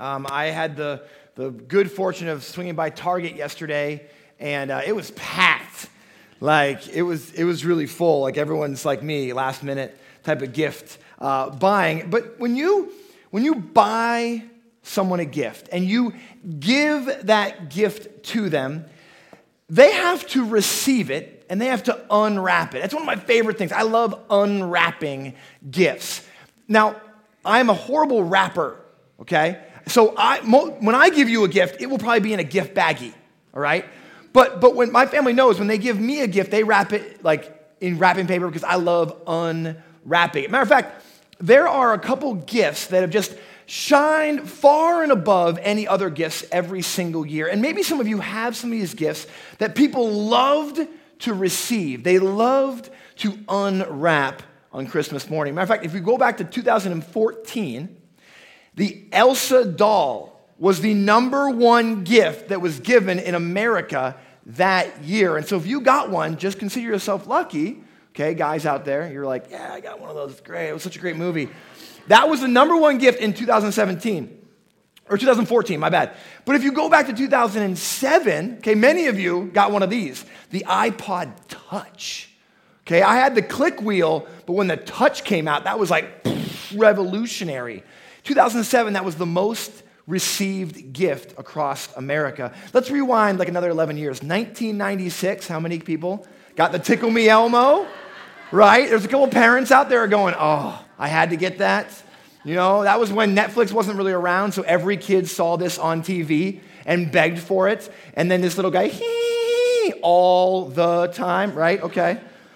I had the good fortune of swinging by Target yesterday, and it was packed. Like, it was really full. Like, everyone's like me, last minute type of gift buying. But when you buy someone a gift and you give that gift to them, they have to receive it and they have to unwrap it. That's one of my favorite things. I love unwrapping gifts. Now, I'm a horrible wrapper, okay? So when I give you a gift, it will probably be in a gift baggie, all right? But when my family knows, when they give me a gift, they wrap it like in wrapping paper because I love unwrapping it. Matter of fact, there are a couple gifts that have just shined far and above any other gifts every single year. And maybe some of you have some of these gifts that people loved to receive. They loved to unwrap on Christmas morning. Matter of fact, if we go back to 2014, the Elsa doll was the number one gift that was given in America that year. And so if you got one, just consider yourself lucky. Okay, guys out there, you're like, yeah, I got one of those. It's great. It was such a great movie. That was the number one gift in 2017. Or 2014, my bad. But if you go back to 2007, okay, many of you got one of these, the iPod Touch. Okay, I had the click wheel, but when the touch came out, that was like revolutionary. 2007, that was the most received gift across America. Let's rewind like another 11 years. 1996, how many people got the Tickle Me Elmo? Right? There's a couple parents out there going, oh, I had to get that. You know, that was when Netflix wasn't really around, so every kid saw this on TV and begged for it. And then this little guy, hee, all the time, right? Okay.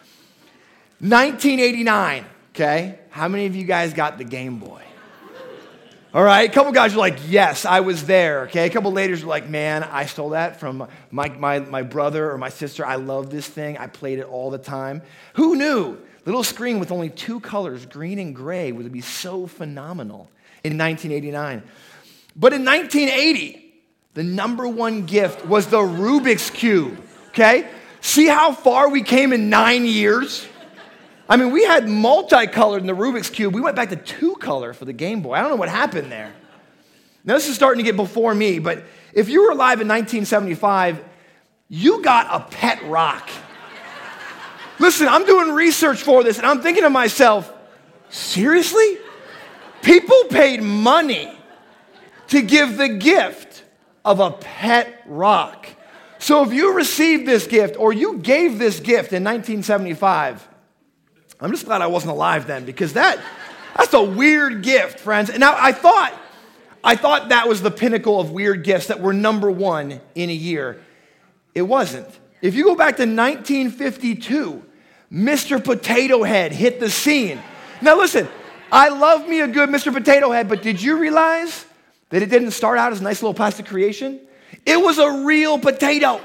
1989, okay? How many of you guys got the Game Boy? All right, a couple guys are like, yes, I was there, okay? A couple ladies are like, man, I stole that from my brother or my sister. I love this thing. I played it all the time. Who knew? Little screen with only two colors, green and gray, would be so phenomenal in 1989. But in 1980, the number one gift was the Rubik's Cube, okay? See how far we came in 9 years? I mean, we had multicolored in the Rubik's Cube. We went back to two-color for the Game Boy. I don't know what happened there. Now, this is starting to get before me, but if you were alive in 1975, you got a pet rock. Listen, I'm doing research for this, and I'm thinking to myself, seriously? People paid money to give the gift of a pet rock. So if you received this gift, or you gave this gift in 1975, I'm just glad I wasn't alive then, because that's a weird gift, friends. And now I thought that was the pinnacle of weird gifts that were number one in a year. It wasn't. If you go back to 1952, Mr. Potato Head hit the scene. Now listen, I love me a good Mr. Potato Head, but did you realize that it didn't start out as a nice little plastic creation? It was a real potato.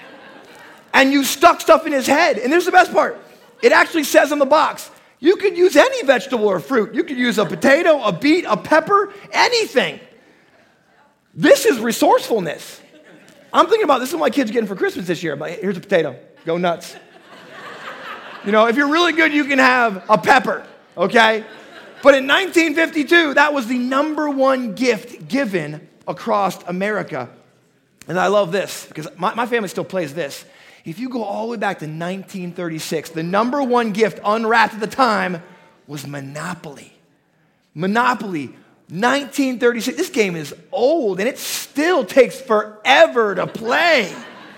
And you stuck stuff in his head. And here's the best part. It actually says on the box, you could use any vegetable or fruit. You could use a potato, a beet, a pepper, anything. This is resourcefulness. I'm thinking about this is what my kids are getting for Christmas this year. But here's a potato. Go nuts. You know, if you're really good, you can have a pepper, okay? But in 1952, that was the number one gift given across America. And I love this because my family still plays this. If you go all the way back to 1936, the number one gift unwrapped at the time was Monopoly. Monopoly, 1936. This game is old, and it still takes forever to play.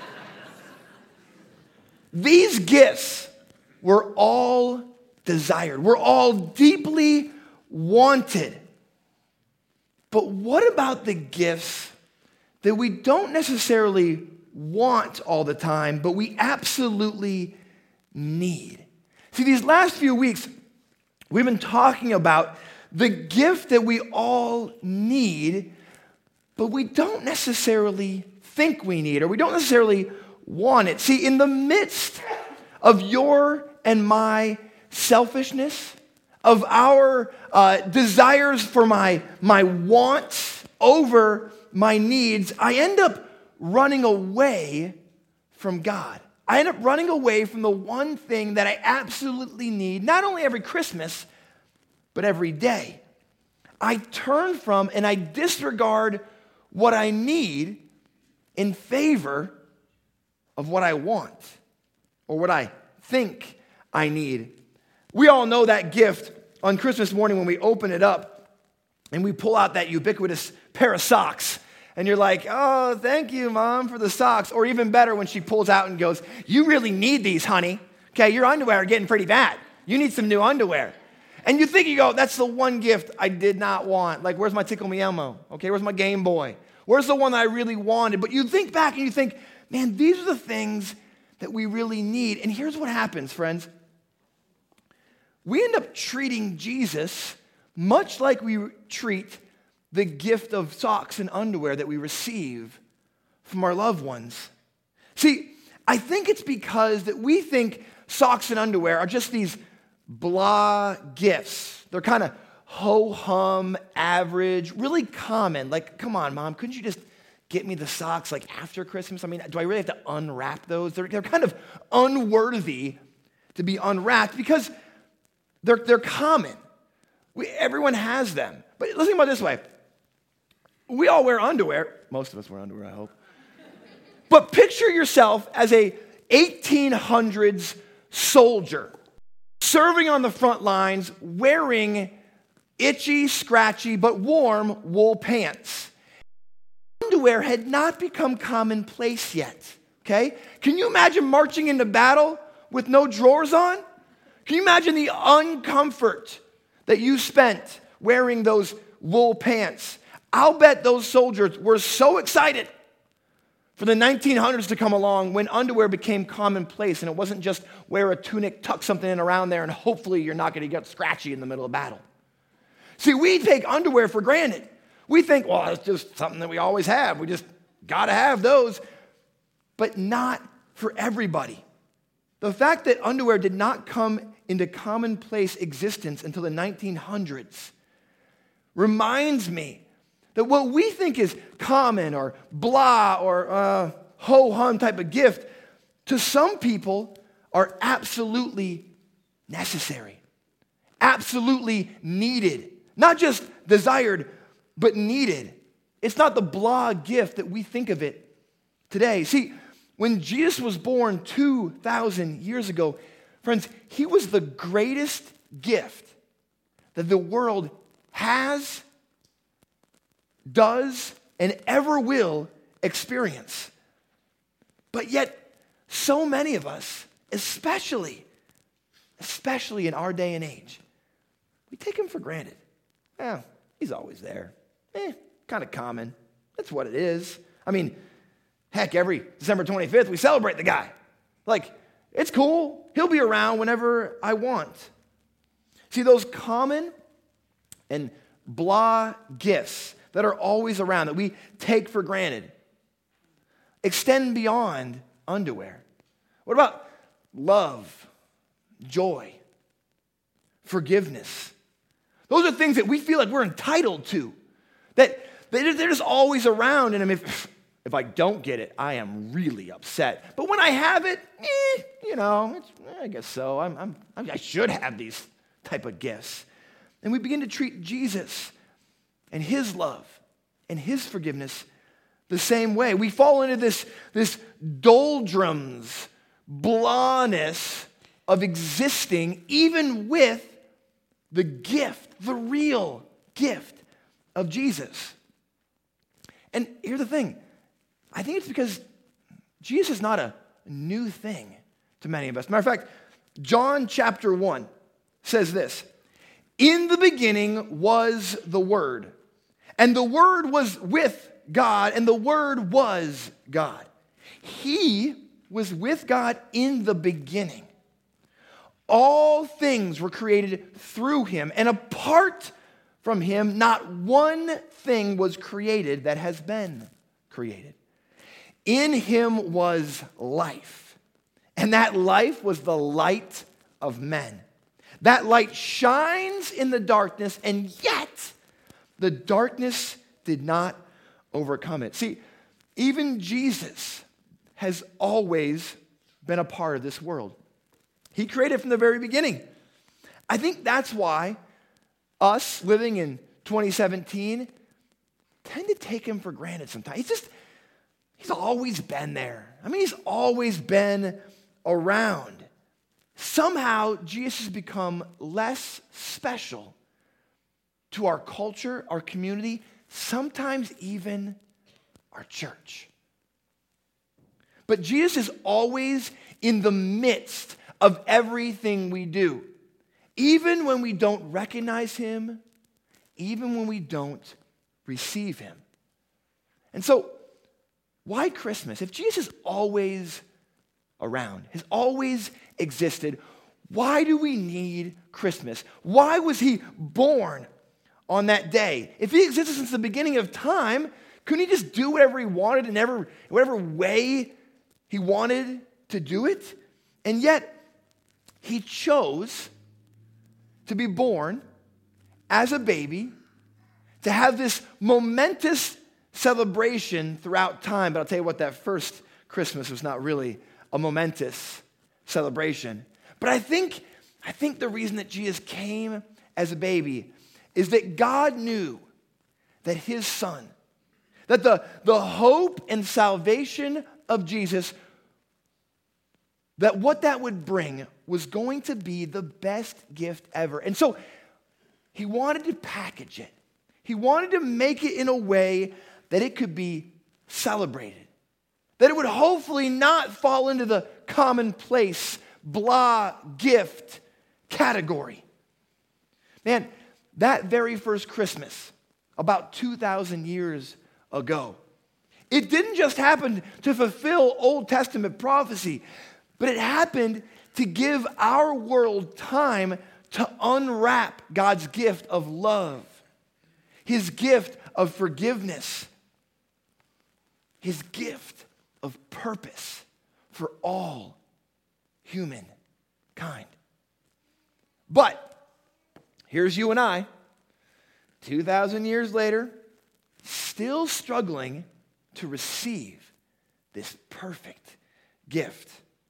These gifts were all desired. We're all deeply wanted. But what about the gifts that we don't necessarily want all the time, but we absolutely need? See, these last few weeks, we've been talking about the gift that we all need, but we don't necessarily think we need, or we don't necessarily want it. See, in the midst of your and my selfishness, of our desires for my wants over my needs, I end up running away from God. I end up running away from the one thing that I absolutely need, not only every Christmas, but every day. I turn from and I disregard what I need in favor of what I want or what I think I need. We all know that gift on Christmas morning when we open it up and we pull out that ubiquitous pair of socks. And you're like, oh, thank you, Mom, for the socks. Or even better, when she pulls out and goes, you really need these, honey. Okay, your underwear are getting pretty bad. You need some new underwear. And you think, you go, that's the one gift I did not want. Like, where's my Tickle Me Elmo? Okay, where's my Game Boy? Where's the one that I really wanted? But you think back and you think, man, these are the things that we really need. And here's what happens, friends. We end up treating Jesus much like we treat the gift of socks and underwear that we receive from our loved ones. See, I think it's because that we think socks and underwear are just these blah gifts. They're kind of ho-hum, average, really common. Like, come on, Mom, couldn't you just get me the socks like after Christmas? I mean, do I really have to unwrap those? They're kind of unworthy to be unwrapped because they're common. Everyone has them. But let's think about it this way. We all wear underwear. Most of us wear underwear, I hope. But picture yourself as a 1800s soldier serving on the front lines, wearing itchy, scratchy, but warm wool pants. Underwear had not become commonplace yet, okay? Can you imagine marching into battle with no drawers on? Can you imagine the uncomfort that you spent wearing those wool pants? I'll bet those soldiers were so excited for the 1900s to come along when underwear became commonplace and it wasn't just wear a tunic, tuck something in around there, and hopefully you're not going to get scratchy in the middle of battle. See, we take underwear for granted. We think, well, it's just something that we always have. We just got to have those. But not for everybody. The fact that underwear did not come into commonplace existence until the 1900s reminds me that what we think is common or blah or ho-hum type of gift, to some people are absolutely necessary, absolutely needed. Not just desired, but needed. It's not the blah gift that we think of it today. See, when Jesus was born 2,000 years ago, friends, he was the greatest gift that the world has, does, and ever will experience. But yet, so many of us, especially in our day and age, we take him for granted. He's always there. Kind of common. That's what it is. I mean, heck, every December 25th, we celebrate the guy. Like, it's cool. He'll be around whenever I want. See, those common and blah gifts that are always around, that we take for granted, extend beyond underwear. What about love, joy, forgiveness? Those are things that we feel like we're entitled to, that they're just always around. And if I don't get it, I am really upset. But when I have it, I guess so. I should have these type of gifts. And we begin to treat Jesus and his love and his forgiveness the same way. We fall into this doldrums, blahness of existing, even with the gift, the real gift of Jesus. And here's the thing. I think it's because Jesus is not a new thing to many of us. Matter of fact, John chapter 1 says this: in the beginning was the Word, and the Word was with God, and the Word was God. He was with God in the beginning. All things were created through him, and apart from him, not one thing was created that has been created. In him was life, and that life was the light of men. That light shines in the darkness, and yet the darkness did not overcome it. See, even Jesus has always been a part of this world. He created from the very beginning. I think that's why us living in 2017 tend to take him for granted sometimes. He's always been there. I mean, he's always been around. Somehow, Jesus has become less special to our culture, our community, sometimes even our church. But Jesus is always in the midst of everything we do, even when we don't recognize him, even when we don't receive him. And so, why Christmas? If Jesus is always around, has always existed, why do we need Christmas? Why was he born on that day? If he existed since the beginning of time, couldn't he just do whatever he wanted in whatever way he wanted to do it? And yet, he chose to be born as a baby, to have this momentous celebration throughout time. But I'll tell you what, that first Christmas was not really a momentous celebration. But I think the reason that Jesus came as a baby is that God knew that his son, that the hope and salvation of Jesus, that what that would bring was going to be the best gift ever. And so he wanted to package it. He wanted to make it in a way that it could be celebrated, that it would hopefully not fall into the commonplace, blah gift category. Man, that very first Christmas, about 2,000 years ago, it didn't just happen to fulfill Old Testament prophecy, but it happened to give our world time to unwrap God's gift of love, his gift of forgiveness, his gift of purpose for all humankind. But here's you and I, 2,000 years later, still struggling to receive this perfect gift.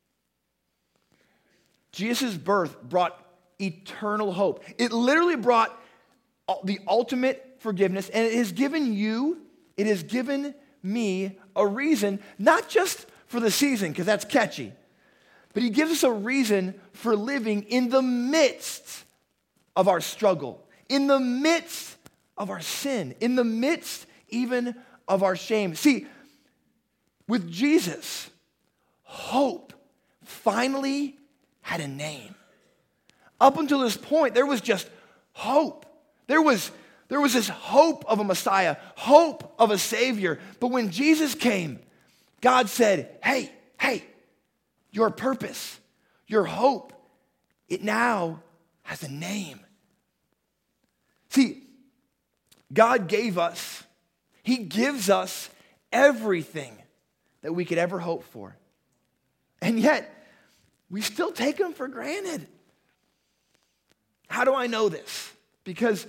Jesus' birth brought eternal hope. It literally brought the ultimate forgiveness, and it has given you, it has given me a reason, not just for the season, because that's catchy, but he gives us a reason for living in the midst of our struggle, in the midst of our sin, in the midst even of our shame. See, with Jesus, hope finally had a name. Up until this point, there was just hope. There was this hope of a Messiah, hope of a Savior. But when Jesus came, God said, hey, your purpose, your hope, it now has a name. See, God gave us, he gives us everything that we could ever hope for. And yet, we still take him for granted. How do I know this? Because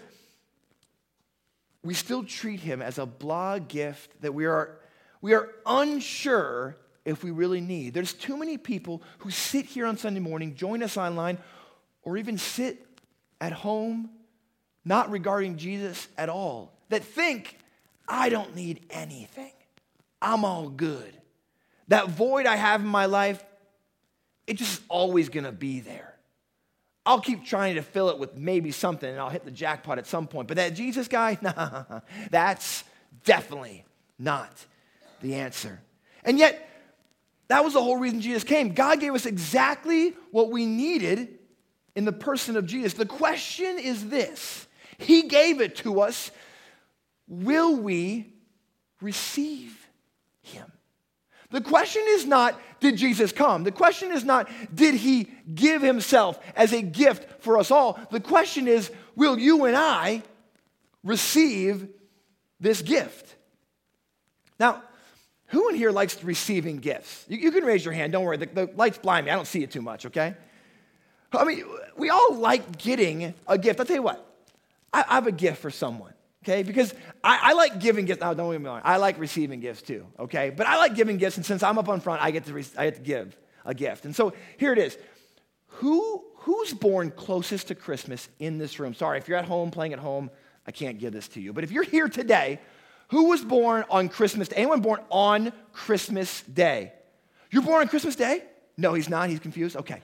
we still treat him as a blah gift that we are unsure if we really need. There's too many people who sit here on Sunday morning, join us online, or even sit at home not regarding Jesus at all, that think, I don't need anything. I'm all good. That void I have in my life, it's just always going to be there. I'll keep trying to fill it with maybe something and I'll hit the jackpot at some point. But that Jesus guy, nah, that's definitely not the answer. And yet, that was the whole reason Jesus came. God gave us exactly what we needed in the person of Jesus. The question is this. He gave it to us. Will we receive him? The question is not, did Jesus come? The question is not, did he give himself as a gift for us all? The question is, will you and I receive this gift? Now, who in here likes receiving gifts? You can raise your hand. Don't worry. The light's blind me. I don't see it too much, okay? I mean, we all like getting a gift. I'll tell you what. I have a gift for someone. Okay, because I like giving gifts. Now, don't get me wrong. I like receiving gifts too. Okay, but I like giving gifts, and since I'm up on front, I get to give a gift. And so here it is. Who's born closest to Christmas in this room? Sorry, if you're at home playing at home, I can't give this to you. But if you're here today, who was born on Christmas Day? Anyone born on Christmas Day? You're born on Christmas Day? No, he's not. He's confused. Okay.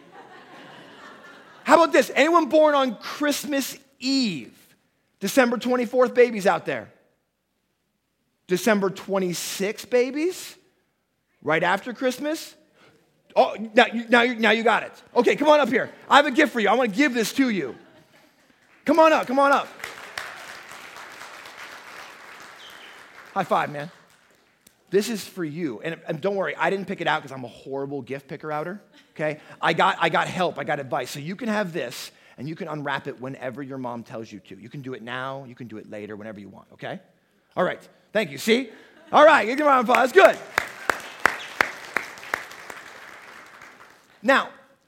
How about this? Anyone born on Christmas Eve? December 24th babies out there. December 26th babies? Right after Christmas? Oh, now you got it. Okay, come on up here. I have a gift for you. I want to give this to you. Come on up, come on up. High five, man. This is for you. And don't worry, I didn't pick it out because I'm a horrible gift picker-outer, okay? I got help, I got advice. So you can have this, and you can unwrap it whenever your mom tells you to. You can do it now, you can do it later, whenever you want, okay? All right, thank you. See? All right, give me a round of applause. Good. Now,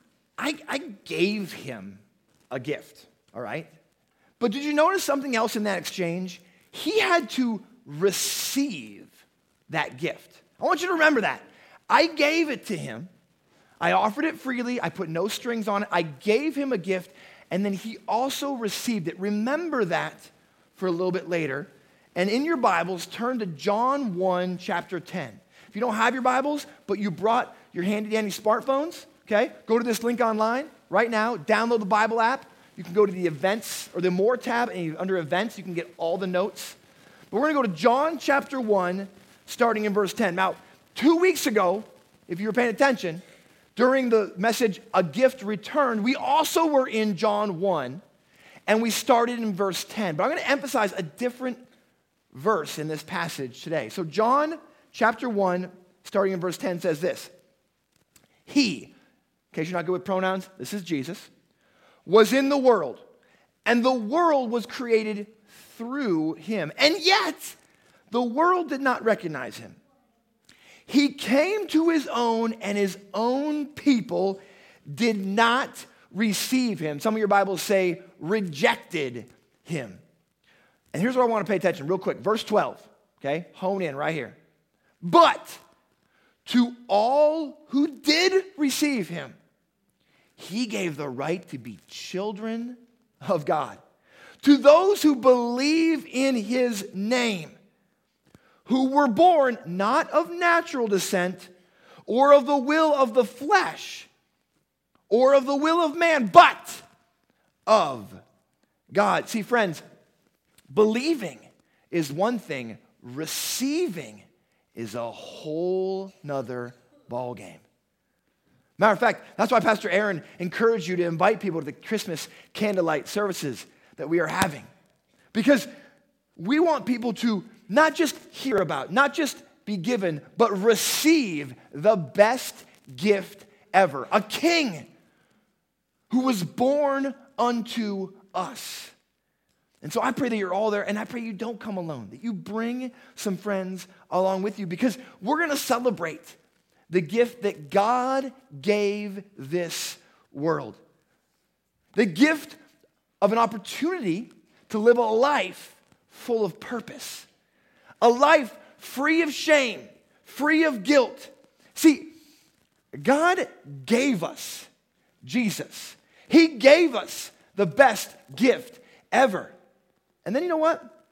I gave him a gift, all right? But did you notice something else in that exchange? He had to receive that gift. I want you to remember that. I gave it to him. I offered it freely. I put no strings on it. I gave him a gift, and then he also received it. Remember that for a little bit later. And in your Bibles, turn to John 1, chapter 10. If you don't have your Bibles, but you brought your handy-dandy smartphones, okay, go to this link online right now. Download the Bible app. You can go to the events or the More tab, and under events, you can get all the notes. But we're going to go to John chapter 1, starting in verse 10. Now, 2 weeks ago, if you were paying attention, during the message, A Gift Returned, we also were in John 1, and we started in verse 10. But I'm going to emphasize a different verse in this passage today. So John chapter 1, starting in verse 10, says this. He, in case you're not good with pronouns, this is Jesus, was in the world, and the world was created through him. And yet, the world did not recognize him. He came to his own, and his own people did not receive him. Some of your Bibles say rejected him. And here's where I want to pay attention real quick. Verse 12, okay? Hone in right here. But to all who did receive him, he gave the right to be children of God. To those who believe in his name, who were born not of natural descent, or of the will of the flesh, or of the will of man, but of God. See, friends, believing is one thing, receiving is a whole nother ballgame. Matter of fact, that's why Pastor Aaron encouraged you to invite people to the Christmas candlelight services that we are having. Because we want people to not just hear about, not just be given, but receive the best gift ever. A king who was born unto us. And so I pray that you're all there, and I pray you don't come alone, that you bring some friends along with you, because we're going to celebrate the gift that God gave this world. The gift of an opportunity to live a life full of purpose. A life free of shame, free of guilt. See, God gave us Jesus. He gave us the best gift ever. And then you know what?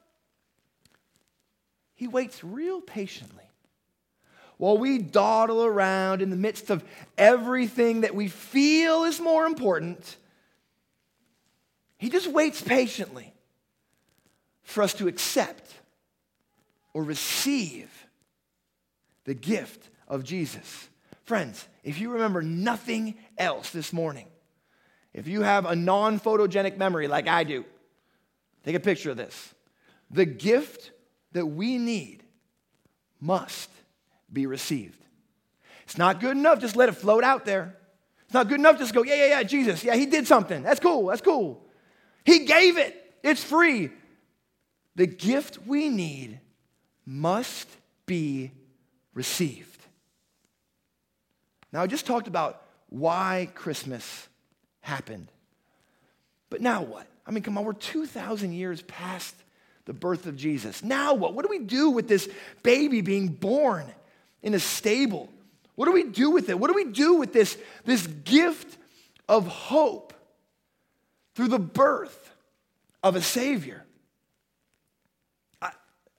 He waits real patiently while we dawdle around in the midst of everything that we feel is more important. He just waits patiently for us to accept or receive the gift of Jesus. Friends, if you remember nothing else this morning, if you have a non-photogenic memory like I do, take a picture of this. The gift that we need must be received. It's not good enough just let it float out there. It's not good enough just go, yeah, Jesus. Yeah, he did something. That's cool. He gave it. It's free. The gift we need must be received. Now, I just talked about why Christmas happened. But now what? I mean, come on, we're 2,000 years past the birth of Jesus. Now what? What do we do with this baby being born in a stable? What do we do with it? What do we do with this gift of hope through the birth of a Savior?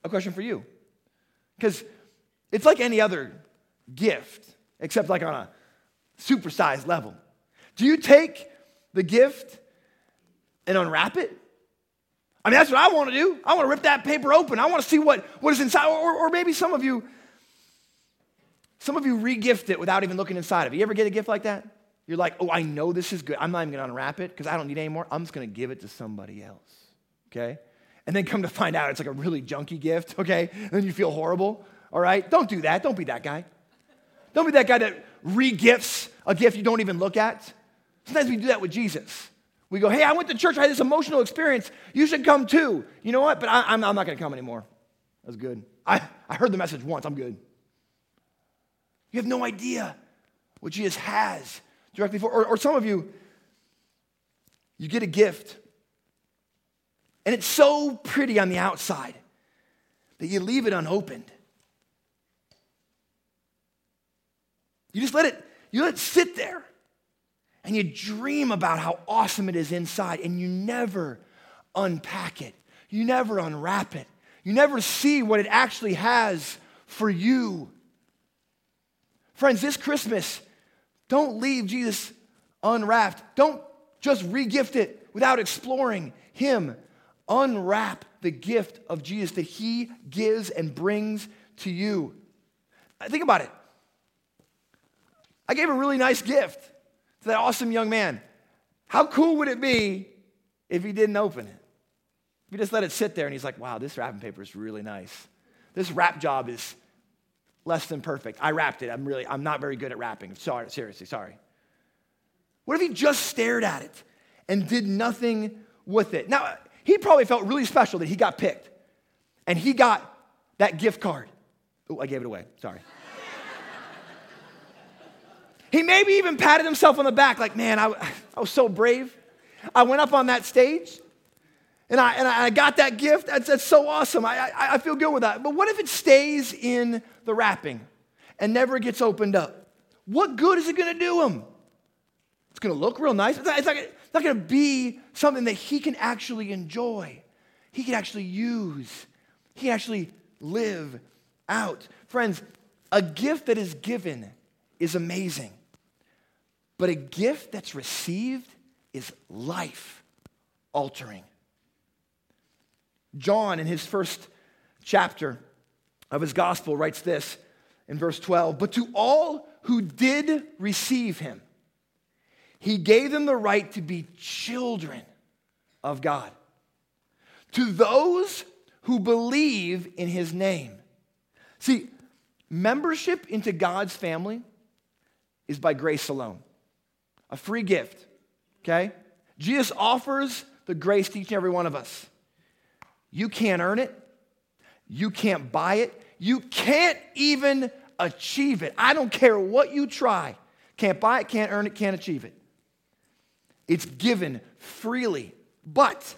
a question for you. Because it's like any other gift, except like on a supersized level. Do you take the gift and unwrap it? I mean, that's what I want to do. I want to rip that paper open. I want to see what is inside. Or maybe some of you re-gift it without even looking inside of it. You ever get a gift like that? You're like, oh, I know this is good. I'm not even going to unwrap it because I don't need it anymore. I'm just going to give it to somebody else, okay? And then come to find out it's like a really junky gift, okay? And then you feel horrible, all right? Don't do that. Don't be that guy. Don't be that guy that re-gifts a gift you don't even look at. Sometimes we do that with Jesus. We go, hey, I went to church. I had this emotional experience. You should come too. You know what? But I'm not going to come anymore. That was good. I heard the message once. I'm good. You have no idea what Jesus has directly for. Or some of you, you get a gift, and it's so pretty on the outside that you leave it unopened. You let it sit there, and you dream about how awesome it is inside, and you never unpack it. You never unwrap it. You never see what it actually has for you. Friends, this Christmas, don't leave Jesus unwrapped. Don't just re-gift it without exploring him. Unwrap the gift of Jesus that he gives and brings to you. Think about it. I gave a really nice gift to that awesome young man. How cool would it be if he didn't open it? If he just let it sit there and he's like, wow, this wrapping paper is really nice. This wrap job is less than perfect. I wrapped it. I'm not very good at wrapping. Sorry, seriously, sorry. What if he just stared at it and did nothing with it? Now, he probably felt really special that he got picked and he got that gift card. Oh, I gave it away. Sorry. He maybe even patted himself on the back like, man, I was so brave. I went up on that stage and I got that gift. That's so awesome. I feel good with that. But what if it stays in the wrapping and never gets opened up? What good is it going to do him? It's going to look real nice. It's not going to be something that he can actually enjoy. He can actually use. He can actually live out. Friends, a gift that is given is amazing. But a gift that's received is life-altering. John, in his first chapter of his gospel, writes this in verse 12, but to all who did receive him, he gave them the right to be children of God. To those who believe in his name. See, membership into God's family is by grace alone. A free gift, okay? Jesus offers the grace to each and every one of us. You can't earn it. You can't buy it. You can't even achieve it. I don't care what you try. Can't buy it, can't earn it, can't achieve it. It's given freely. But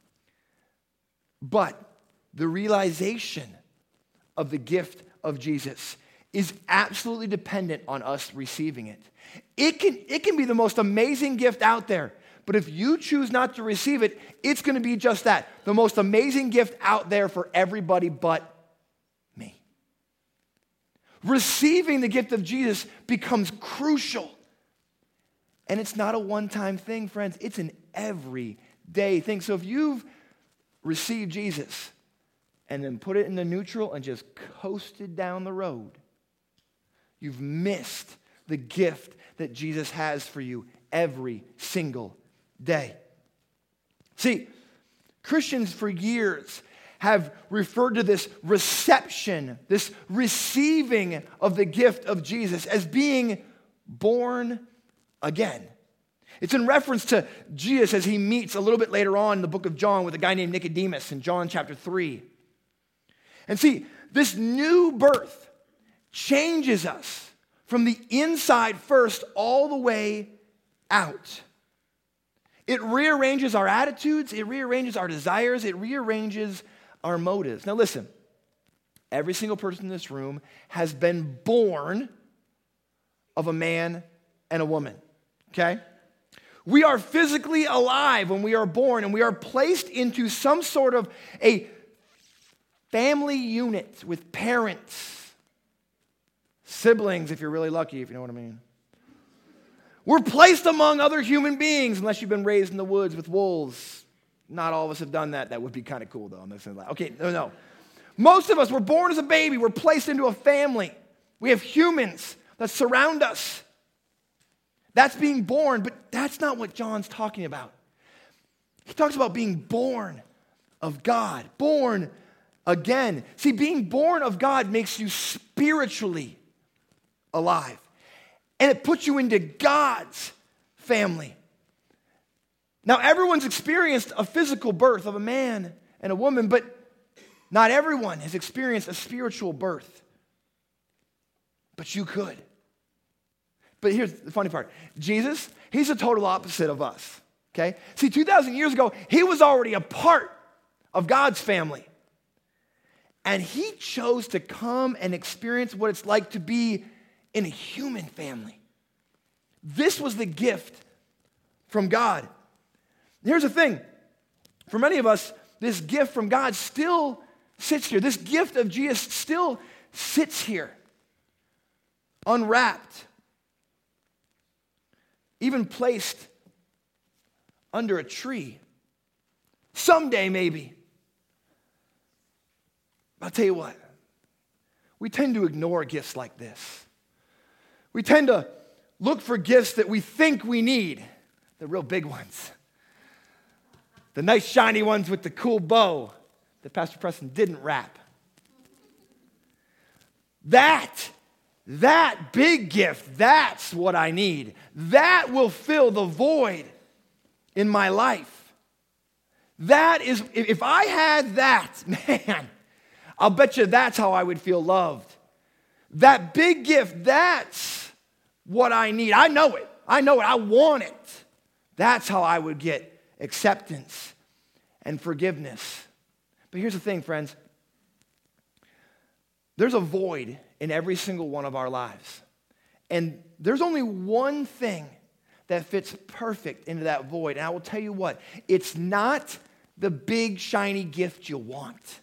the realization of the gift of Jesus is absolutely dependent on us receiving it. It can be the most amazing gift out there. But if you choose not to receive it, it's going to be just that. The most amazing gift out there for everybody but me. Receiving the gift of Jesus becomes crucial. And it's not a one-time thing, friends. It's an everyday thing. So if you've received Jesus and then put it in the neutral and just coasted down the road, you've missed the gift that Jesus has for you every single day. See, Christians for years have referred to this reception, this receiving of the gift of Jesus as being born again. It's in reference to Jesus as he meets a little bit later on in the book of John with a guy named Nicodemus in John chapter 3. And see, this new birth changes us from the inside first all the way out. It rearranges our attitudes, it rearranges our desires, it rearranges our motives. Now listen, every single person in this room has been born of a man and a woman, okay? We are physically alive when we are born, and we are placed into some sort of a family unit with parents, siblings, if you're really lucky, if you know what I mean. We're placed among other human beings, unless you've been raised in the woods with wolves. Not all of us have done that. That would be kind of cool, though. I'm not saying that. Okay, no. Most of us were born as a baby. We're placed into a family. We have humans that surround us. That's being born, but that's not what John's talking about. He talks about being born of God, born again. See, being born of God makes you spiritually alive, and it puts you into God's family. Now, everyone's experienced a physical birth of a man and a woman, but not everyone has experienced a spiritual birth. But you could. But here's the funny part. Jesus, he's the total opposite of us, okay? See, 2,000 years ago, he was already a part of God's family. And he chose to come and experience what it's like to be in a human family. This was the gift from God. Here's the thing. For many of us, this gift from God still sits here. This gift of Jesus still sits here, unwrapped, even placed under a tree. Someday, maybe. I'll tell you what, we tend to ignore gifts like this. We tend to look for gifts that we think we need, the real big ones. The nice shiny ones with the cool bow that Pastor Preston didn't wrap. That big gift, that's what I need. That will fill the void in my life. That is, if I had that, man, I'll bet you that's how I would feel loved. That big gift, that's what I need. I know it. I want it. That's how I would get acceptance and forgiveness. But here's the thing, friends. There's a void in every single one of our lives. And there's only one thing that fits perfect into that void. And I will tell you what, it's not the big, shiny gift you want.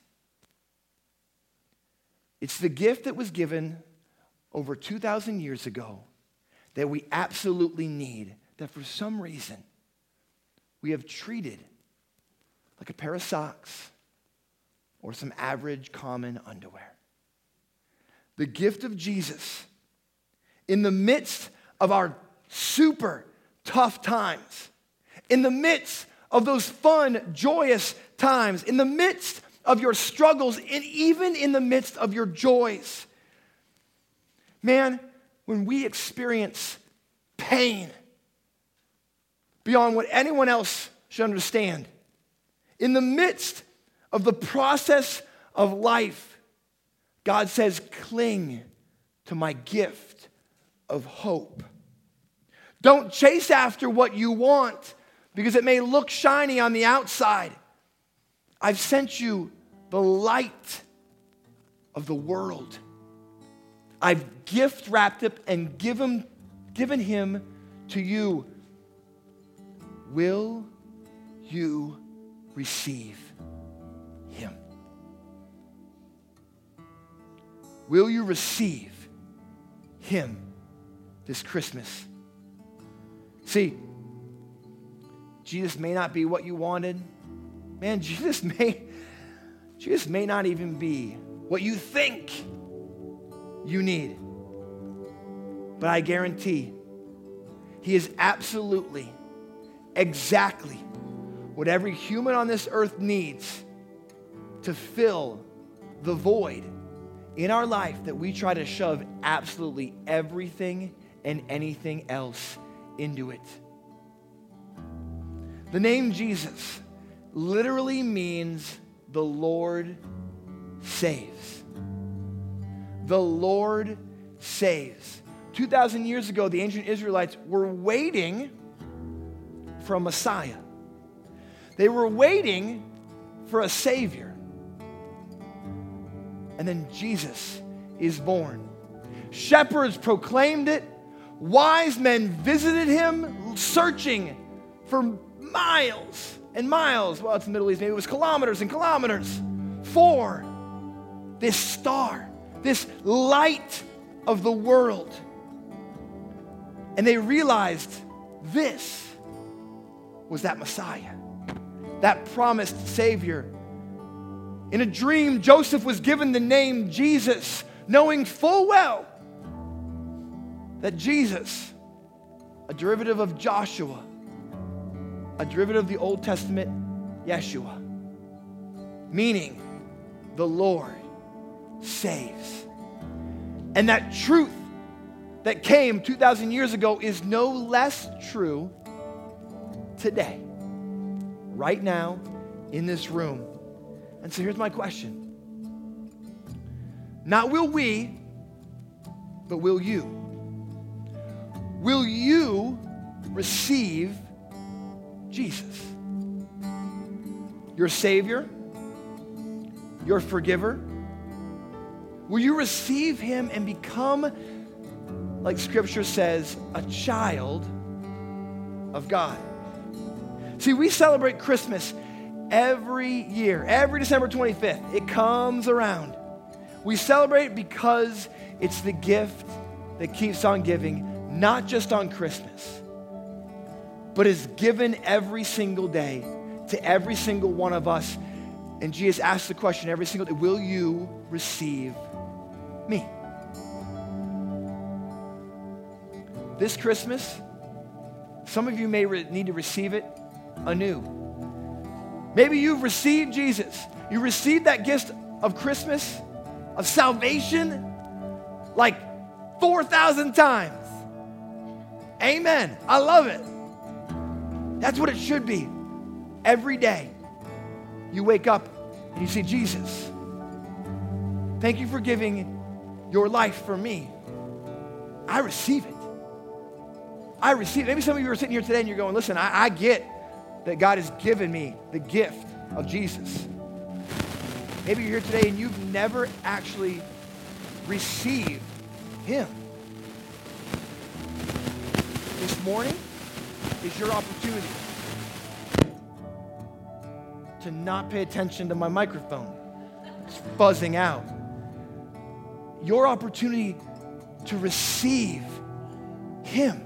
It's the gift that was given over 2,000 years ago that we absolutely need, that for some reason we have treated like a pair of socks or some average common underwear. The gift of Jesus in the midst of our super tough times, in the midst of those fun, joyous times, in the midst of your struggles, and even in the midst of your joys. Man, when we experience pain beyond what anyone else should understand, in the midst of the process of life, God says, cling to my gift of hope. Don't chase after what you want because it may look shiny on the outside. I've sent you the light of the world. I've gift wrapped it and given him to you. Will you receive him? Will you receive him this Christmas? See, Jesus may not be what you wanted. Man, Jesus may not even be what you think you need. But I guarantee he is absolutely, exactly what every human on this earth needs to fill the void in our life that we try to shove absolutely everything and anything else into it. The name Jesus literally means the Lord saves. The Lord saves. 2,000 years ago, the ancient Israelites were waiting for a Messiah. They were waiting for a Savior. And then Jesus is born. Shepherds proclaimed it. Wise men visited him, searching for miles and miles. Well, it's the Middle East. Maybe it was kilometers and kilometers for this star, this light of the world. And they realized this was that Messiah, that promised Savior. In a dream, Joseph was given the name Jesus, knowing full well that Jesus, a derivative of Joshua, a derivative of the Old Testament, Yeshua, meaning the Lord saves. And that truth that came 2,000 years ago is no less true today, right now, in this room. And so here's my question. Not will we, but will you? Will you receive Jesus, your Savior, your forgiver? Will you receive him and become, like Scripture says, a child of God? See, we celebrate Christmas every year, every December 25th. It comes around. We celebrate because it's the gift that keeps on giving, not just on Christmas, but is given every single day to every single one of us. And Jesus asks the question every single day, will you receive me? This Christmas, some of you may need to receive it anew. Maybe you've received Jesus. You received that gift of Christmas, of salvation, like 4,000 times. Amen. I love it. That's what it should be. Every day, you wake up and you see Jesus. Thank you for giving your life for me. I receive it. I receive it. Maybe some of you are sitting here today and you're going, listen, I get that God has given me the gift of Jesus. Maybe you're here today and you've never actually received him. This morning is your opportunity to not pay attention to my microphone. It's buzzing out. Your opportunity to receive him.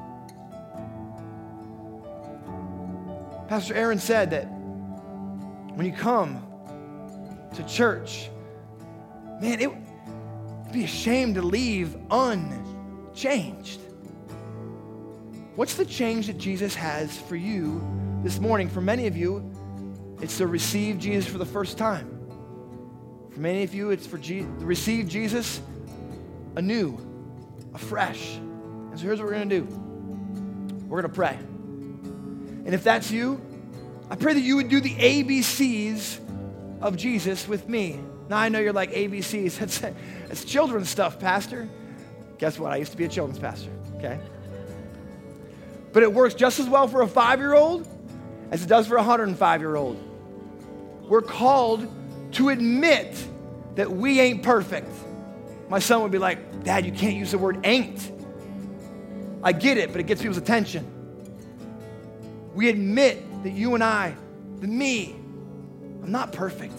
Pastor Aaron said that when you come to church, man, it would be a shame to leave unchanged. What's the change that Jesus has for you this morning? For many of you, it's to receive Jesus for the first time. For many of you, it's to receive Jesus anew, afresh. And so here's what we're going to do. We're going to pray. And if that's you, I pray that you would do the ABCs of Jesus with me. Now, I know you're like, ABCs, that's children's stuff, Pastor. Guess what? I used to be a children's pastor, okay? But it works just as well for a 5-year-old as it does for a 105-year-old. We're called to admit that we ain't perfect. My son would be like, Dad, you can't use the word ain't. I get it, but it gets people's attention. We admit that you and I, that me, I'm not perfect.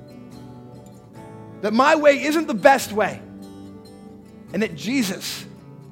That my way isn't the best way. And that Jesus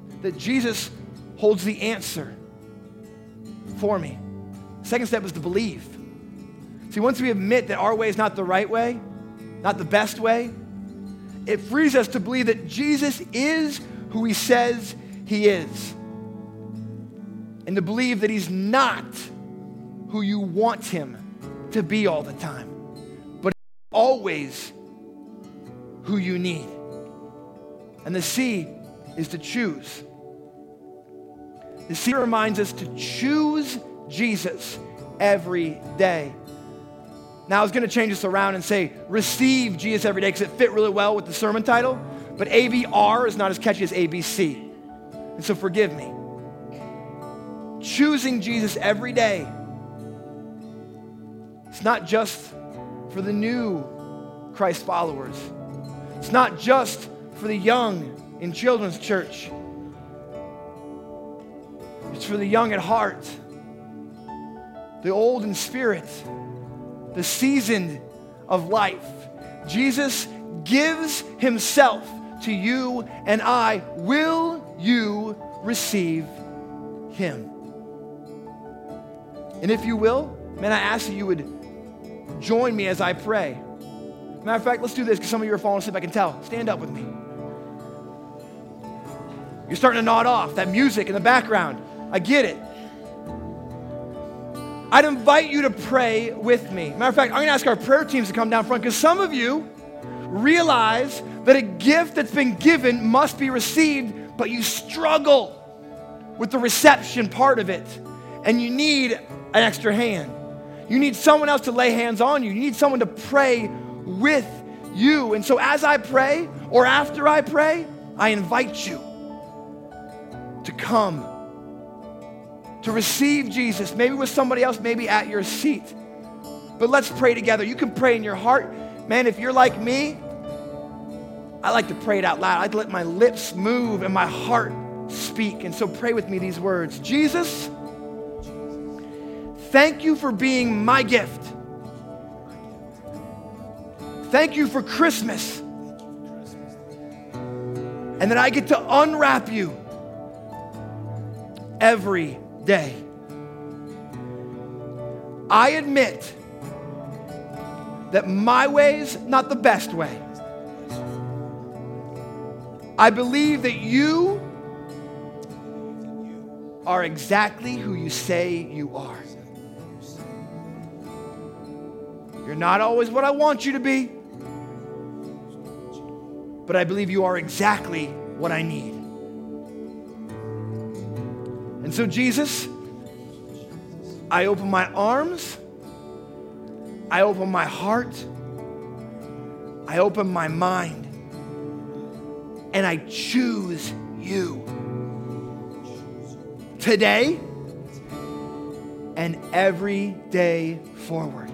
holds the answer for me. Second step is to believe. See, once we admit that our way is not the right way, not the best way, it frees us to believe that Jesus is who he says he is. And to believe that he's not who you want him to be all the time, but always who you need. And the C is to choose. The C reminds us to choose Jesus every day. Now, I was going to change this around and say, receive Jesus every day, because it fit really well with the sermon title. But ABR is not as catchy as ABC. And so forgive me. Choosing Jesus every day. It's not just for the new Christ followers. It's not just for the young in children's church. It's for the young at heart, the old in spirit, the seasoned of life. Jesus gives himself to you and I, will you receive him? And if you will, man, I ask that you would join me as I pray. Matter of fact, let's do this because some of you are falling asleep, I can tell. Stand up with me. You're starting to nod off. That music in the background, I get it. I'd invite you to pray with me. Matter of fact, I'm going to ask our prayer teams to come down front because some of you realize that a gift that's been given must be received, but you struggle with the reception part of it, and you need an extra hand. You need someone else to lay hands on you. You need someone to pray with you. And so as I pray, or after I pray, I invite you to come, to receive Jesus, maybe with somebody else, maybe at your seat. But let's pray together. You can pray in your heart. Man, if you're like me, I like to pray it out loud. I like to let my lips move and my heart speak. And so pray with me these words. Jesus, thank you for being my gift. Thank you for Christmas. And that I get to unwrap you every day. I admit that my way's not the best way. I believe that you are exactly who you say you are. You're not always what I want you to be, but I believe you are exactly what I need. And so, Jesus, I open my arms, I open my heart, I open my mind, and I choose you today and every day forward.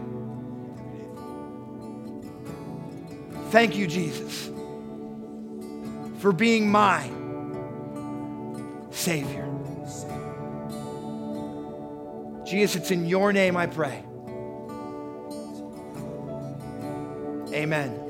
Thank you, Jesus, for being my Savior. Jesus, it's in your name I pray. Amen.